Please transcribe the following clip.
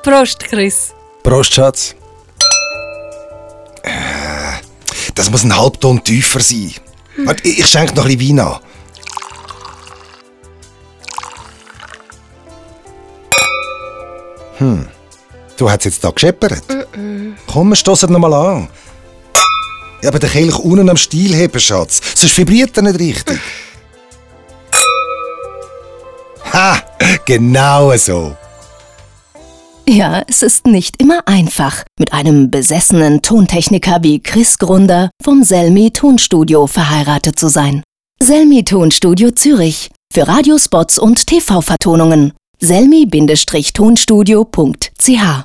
Prost, Chris. Prost, Schatz. Das muss ein Halbton tiefer sein. Warte, ich schenke noch ein bisschen Wein an. Du hast jetzt da gescheppert? Komm, wir stossen noch mal an. Ja, aber den Kelch unten am Stiel heben, Schatz. Sonst vibriert er nicht richtig. Ha! Genau so. Ja, es ist nicht immer einfach, mit einem besessenen Tontechniker wie Chris Grunder vom Selmi Tonstudio verheiratet zu sein. Selmi Tonstudio Zürich. Für Radiospots und TV-Vertonungen. selmi-tonstudio.ch